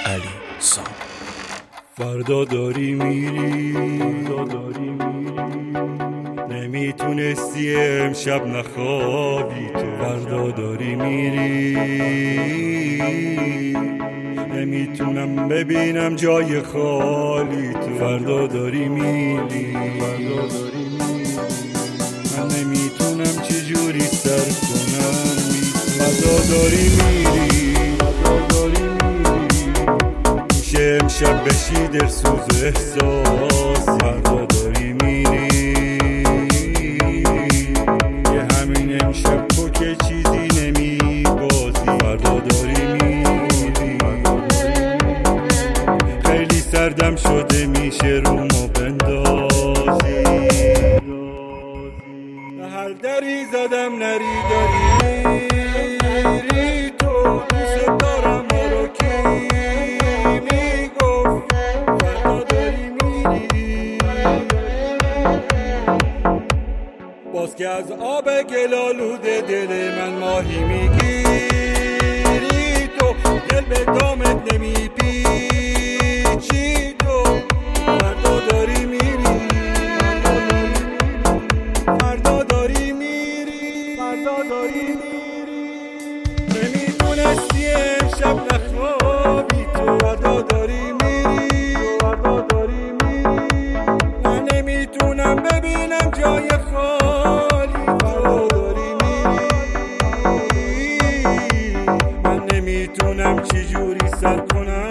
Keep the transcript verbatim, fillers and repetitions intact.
علی سام. فردا داری میری، فردا داری میری، نمیتونستی امشب نخوابی تو. فردا داری میری، نمیتونم ببینم جای خالی تو. فردا داری میری، فردا داری میری، من نمیتونم چجوری سر کنم. فردا داری میری، فردا داری میری، میشه امشب بشی در سوز احساس. فردا داری میری، یه همین امشب تو که چیزی نمی بازی. فردا داری میری، خیلی سردم شده میشه رومو بندازی. هر دری زدم نری داری میری تو. دوست دارم ما رو کی میگفت. فردا داری میری، باز که از آب گلالوده دل من ماهی میگیری تو. دل به دامت نمیپیچی تو. فردا داری میری، فردا داری میری، فردا داری میری، نمیتونستی امشب نخوابی تو. فردا داری میری، فردا داری میری، من نمیتونم ببینم جای خالی. فردا داری میری، من نمیتونم چجوری سر کنم.